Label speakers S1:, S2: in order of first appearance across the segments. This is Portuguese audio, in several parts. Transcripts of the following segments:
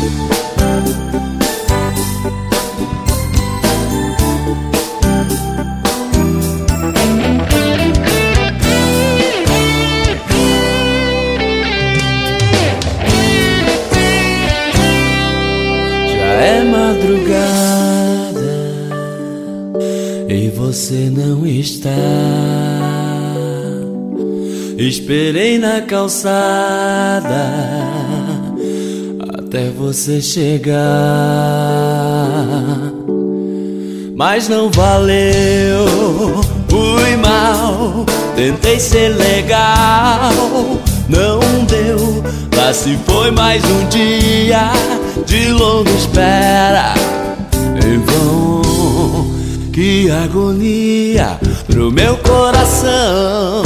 S1: É madrugada e você não está. Esperei na calçada até você chegar, mas não valeu, fui mal. Tentei ser legal, não deu. Lá se foi mais um dia de longa espera em vão. Que agonia pro meu coração.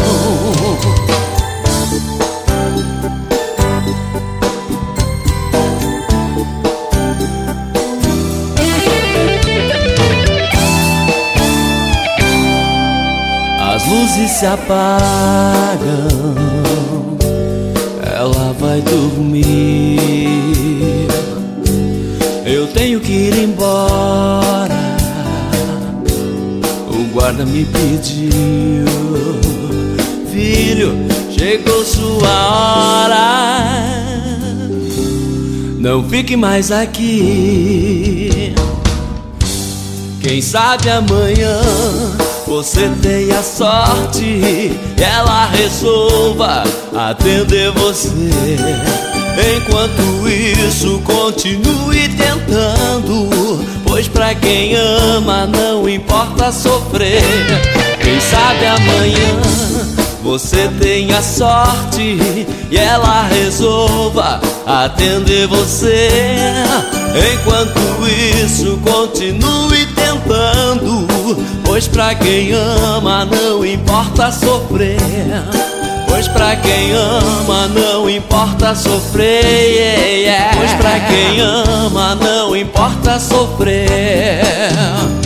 S1: As luzes se apagam, ela vai dormir. Eu tenho que ir embora, o guarda me pediu. Filho, chegou sua hora, não fique mais aqui. Quem sabe amanhã você tenha sorte e ela resolva atender você. Enquanto isso, continue tentando, pois pra quem ama não importa sofrer. Quem sabe amanhã você tenha sorte e ela resolva atender você. Enquanto isso, continue tentando, pois pra quem ama não importa sofrer. Pois pra quem ama não importa sofrer. Pois pra quem ama não importa sofrer.